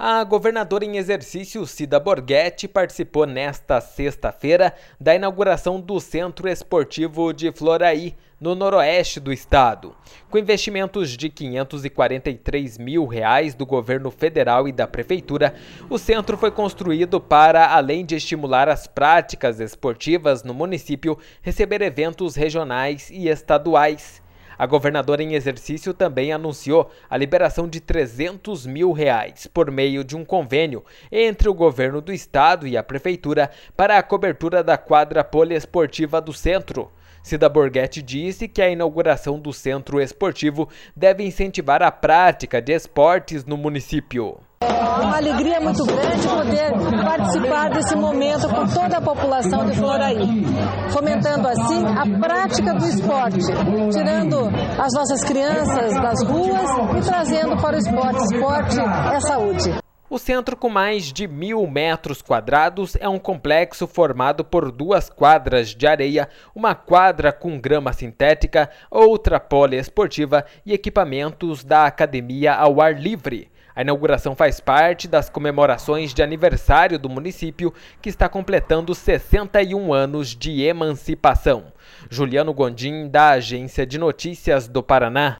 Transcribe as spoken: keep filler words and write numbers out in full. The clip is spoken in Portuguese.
A governadora em exercício, Cida Borghetti, participou nesta sexta-feira da inauguração do Centro Esportivo de Floraí, no noroeste do estado. Com investimentos de quinhentos e quarenta e três mil reais do governo federal e da prefeitura, o centro foi construído para, além de estimular as práticas esportivas no município, receber eventos regionais e estaduais. A governadora em exercício também anunciou a liberação de trezentos mil reais por meio de um convênio entre o governo do estado e a prefeitura para a cobertura da quadra poliesportiva do centro. Cida Borghetti disse que a inauguração do centro esportivo deve incentivar a prática de esportes no município. É uma alegria muito grande poder participar desse momento com toda a população de Floraí, fomentando assim a prática do esporte, tirando as nossas crianças das ruas e trazendo para o esporte. Esporte é saúde. O centro, com mais de mil metros quadrados, é um complexo formado por duas quadras de areia, uma quadra com grama sintética, outra poliesportiva e equipamentos da academia ao ar livre. A inauguração faz parte das comemorações de aniversário do município, que está completando sessenta e um anos de emancipação. Juliano Gondim, da Agência de Notícias do Paraná.